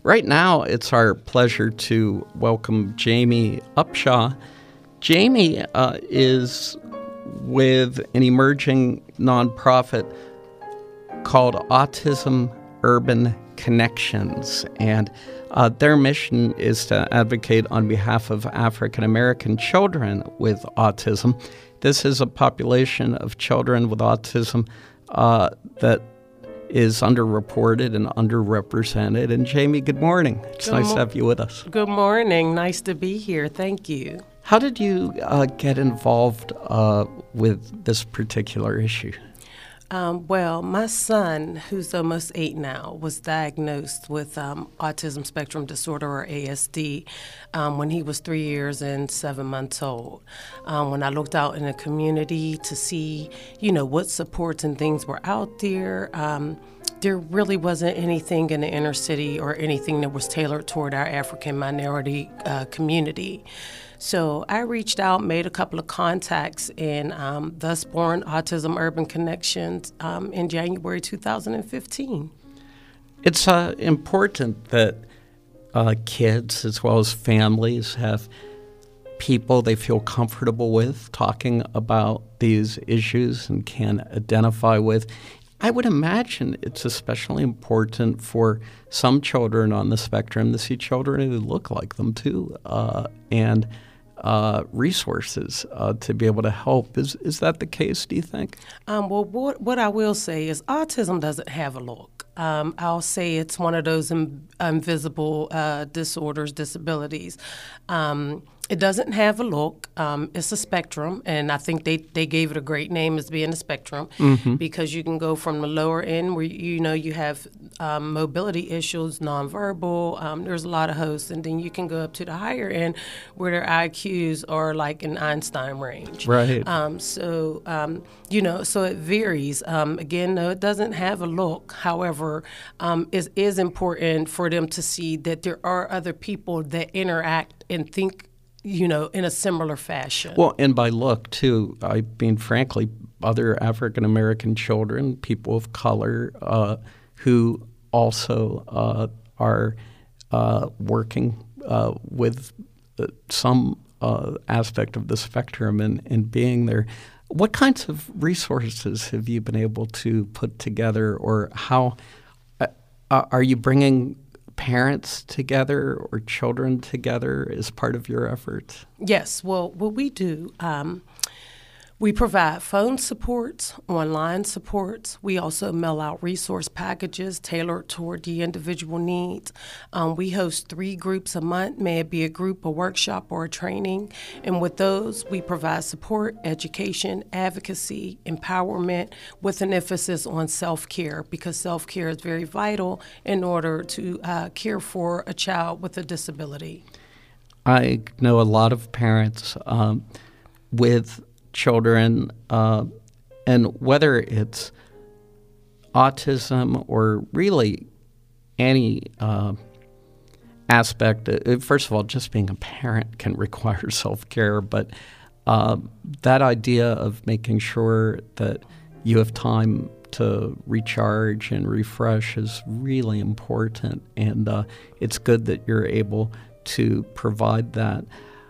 Right now, it's our pleasure to welcome Jamie Upshaw. Jamie is with an emerging nonprofit called Autism Urban Connections, and their mission is to advocate on behalf of African American children with autism. This is a population of children with autism that is underreported and underrepresented. And Jamie, good morning. It's nice to have you with us. Good morning. Nice to be here. Thank you. How did you get involved with this particular issue? Well, my son, who's almost 8 now, was diagnosed with autism spectrum disorder, or ASD, when he was 3 years and 7 months old. When I looked out in the community to see, what supports and things were out there, there really wasn't anything in the inner city or anything that was tailored toward our African minority community. So I reached out, made a couple of contacts, and thus born Autism Urban Connections in January 2015. It's important that kids as well as families have people they feel comfortable with talking about these issues and can identify with. I would imagine it's especially important for some children on the spectrum to see children who look like them too, and resources to be able to help. Is that the case, do you think? Well, what I will say is autism doesn't have a look. I'll say it's one of those invisible disorders, disabilities. It doesn't have a look. It's a spectrum, and I think they gave it a great name as being a spectrum, because you can go from the lower end where you have mobility issues, nonverbal. There's a lot of hosts, and then you can go up to the higher end where their IQs are like in Einstein range. Right. So it varies. Again, no, it doesn't have a look. However, it is important for them to see that there are other people that interact and think in a similar fashion. Well, and by look, too, I mean, frankly, other African-American children, people of color, who also are working with some aspect of the spectrum and being there. What kinds of resources have you been able to put together, or how are you bringing parents together or children together as part of your efforts? Yes. Well, what we do, we provide phone supports, online supports. We also mail out resource packages tailored toward the individual needs. We host 3 groups a month, may it be a group, a workshop, or a training. And with those, we provide support, education, advocacy, empowerment, with an emphasis on self-care, because self-care is very vital in order to care for a child with a disability. I know a lot of parents with children, and whether it's autism or really any aspect, first of all, just being a parent can require self-care, but that idea of making sure that you have time to recharge and refresh is really important, and it's good that you're able to provide that.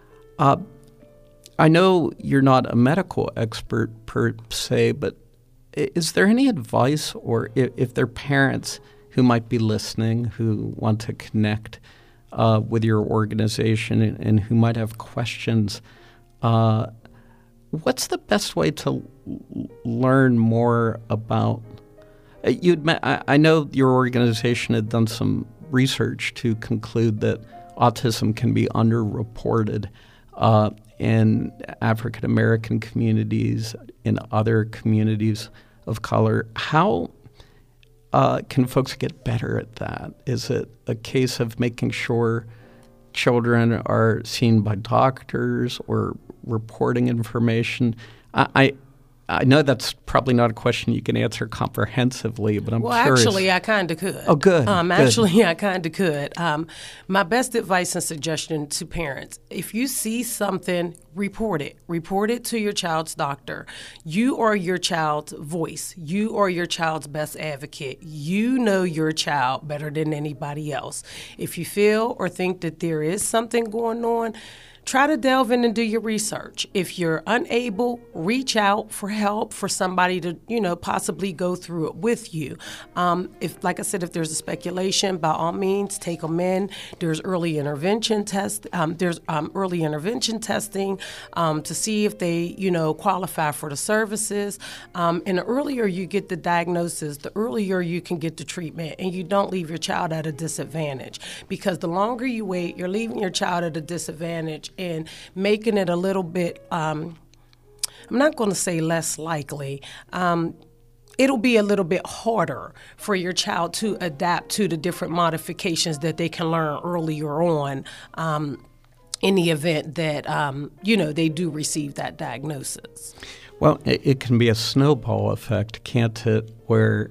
I know you're not a medical expert per se, but is there any advice, or if there are parents who might be listening who want to connect with your organization and who might have questions, what's the best way to learn more about? I know your organization had done some research to conclude that autism can be underreported in African American communities, in other communities of color. How can folks get better at that? Is it a case of making sure children are seen by doctors or reporting information? I know that's probably not a question you can answer comprehensively, but I'm curious. Actually, I kind of could. Oh, good. Actually, I kind of could. My best advice and suggestion to parents, if you see something, report it. Report it to your child's doctor. You are your child's voice. You are your child's best advocate. You know your child better than anybody else. If you feel or think that there is something going on, try to delve in and do your research. If you're unable, reach out for help for somebody to, possibly go through it with you. Like I said, if there's a speculation, by all means, take them in. There's early intervention testing to see if they, qualify for the services. And the earlier you get the diagnosis, the earlier you can get the treatment, and you don't leave your child at a disadvantage. Because the longer you wait, you're leaving your child at a disadvantage and making it a little bit, I'm not going to say less likely, it'll be a little bit harder for your child to adapt to the different modifications that they can learn earlier on in the event that, they do receive that diagnosis. Well, it can be a snowball effect, can't it, where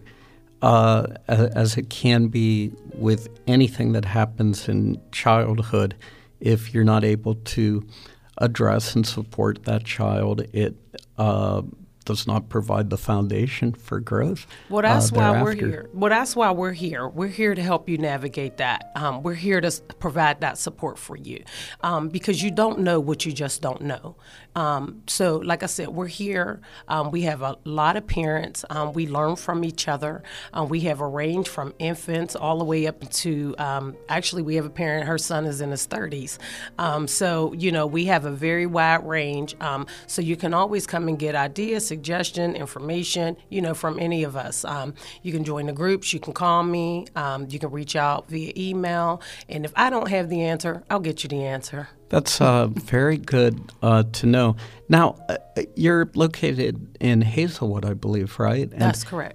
as it can be with anything that happens in childhood, if you're not able to address and support that child, it does not provide the foundation for growth. Well, that's why we're here. Well, that's why we're here. We're here to help you navigate that. We're here to provide that support for you because you don't know what you just don't know. So, like I said, we're here. We have a lot of parents. We learn from each other. We have a range from infants all the way up to, actually, we have a parent, her son is in his 30s. So, we have a very wide range. So you can always come and get ideas, suggestion, information, from any of us. You can join the groups. You can call me. You can reach out via email. And if I don't have the answer, I'll get you the answer. That's very good to know. Now, you're located in Hazelwood, I believe, right? And, that's correct.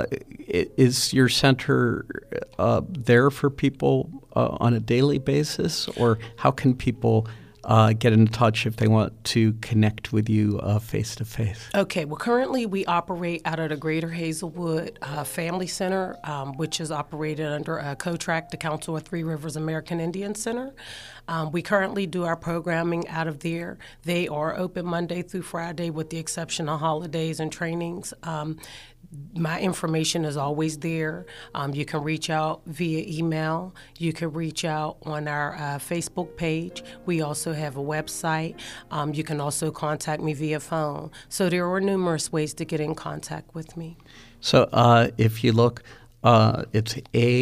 Is your center there for people on a daily basis, or how can people get in touch if they want to connect with you face-to-face? Okay, well, currently we operate out of the Greater Hazelwood Family Center, which is operated under COTRAC, the Council of Three Rivers American Indian Center. We currently do our programming out of there. They are open Monday through Friday with the exception of holidays and trainings. My information is always there. You can reach out via email. You can reach out on our Facebook page. We also have a website. You can also contact me via phone. So there are numerous ways to get in contact with me. So if you look, it's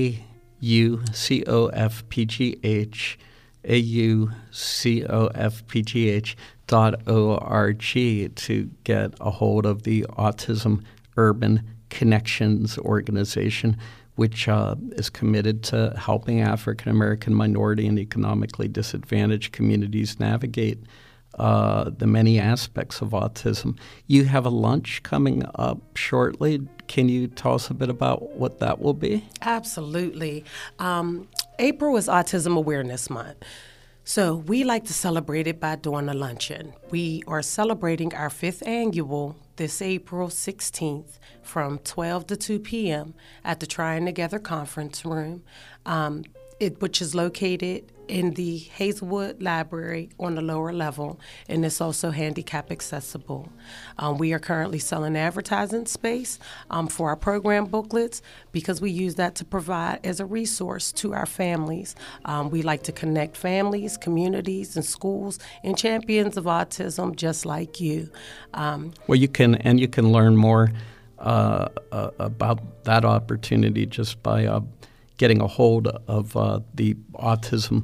AUCOFPGH.org to get a hold of the Autism Urban Connections organization, which is committed to helping African American, minority, and economically disadvantaged communities navigate the many aspects of autism. You have a lunch coming up shortly. Can you tell us a bit about what that will be? Absolutely. April is Autism Awareness Month. So we like to celebrate it by doing a luncheon. We are celebrating our 5th annual this April 16th from 12 to 2 p.m. at the Trying Together Conference Room, which is located in the Hazelwood Library on the lower level, and it's also handicap accessible. We are currently selling advertising space for our program booklets because we use that to provide as a resource to our families. We like to connect families, communities, and schools and champions of autism just like you. Well, you can learn more about that opportunity just by getting a hold of the autism.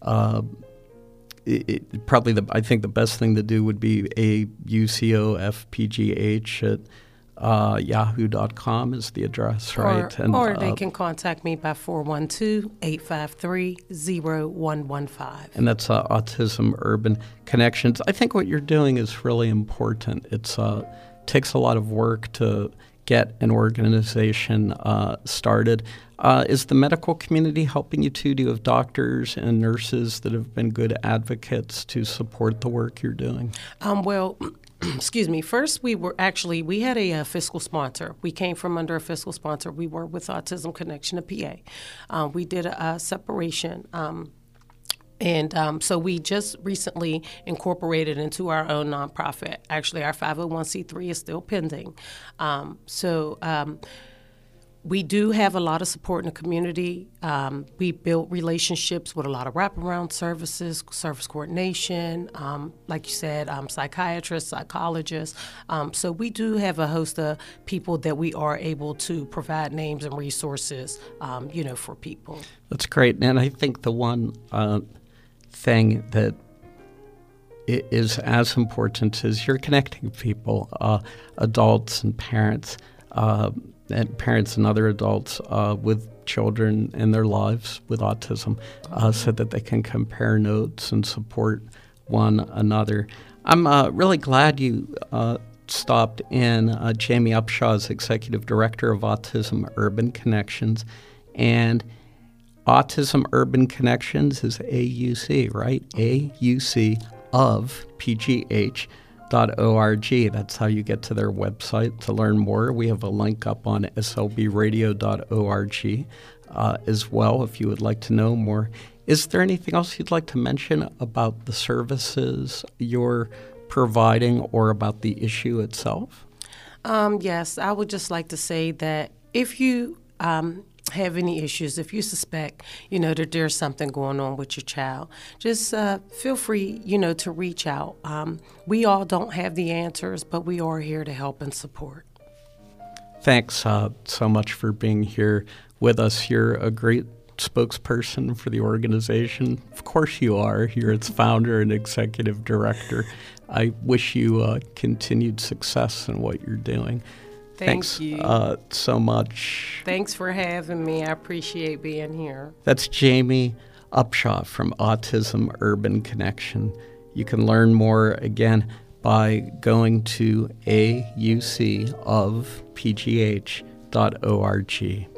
I think the best thing to do would be a UCOFPGH at yahoo.com is the address, right? Or they can contact me by 412-853-0115. And that's Autism Urban Connections. I think what you're doing is really important. It takes a lot of work to get an organization started. Is the medical community helping you too? Do you have doctors and nurses that have been good advocates to support the work you're doing? Well, excuse me, first we had a fiscal sponsor. We came from under a fiscal sponsor. We were with Autism Connection of PA. We did a separation. So we just recently incorporated into our own nonprofit. Actually, our 501c3 is still pending. We do have a lot of support in the community. We built relationships with a lot of wraparound services, service coordination, like you said, psychiatrists, psychologists. So we do have a host of people that we are able to provide names and resources, for people. That's great. And I think the one thing that is as important is you're connecting people, adults and parents and other adults with children in their lives with autism, so that they can compare notes and support one another. I'm really glad you stopped in. Jamie Upshaw is Executive Director of Autism Urban Connections, and Autism Urban Connections is AUC, right? AUC of PGH.org. That's how you get to their website to learn more. We have a link up on slbradio.org as well if you would like to know more. Is there anything else you'd like to mention about the services you're providing or about the issue itself? Yes, I would just like to say that if you have any issues, if you suspect, that there's something going on with your child, just feel free, to reach out. We all don't have the answers, but we are here to help and support. Thanks so much for being here with us. You're a great spokesperson for the organization. Of course you are. You're its founder and executive director. I wish you continued success in what you're doing. Thanks you so much. Thanks for having me. I appreciate being here. That's Jamie Upshaw from Autism Urban Connection. You can learn more, again, by going to aucofpgh.org.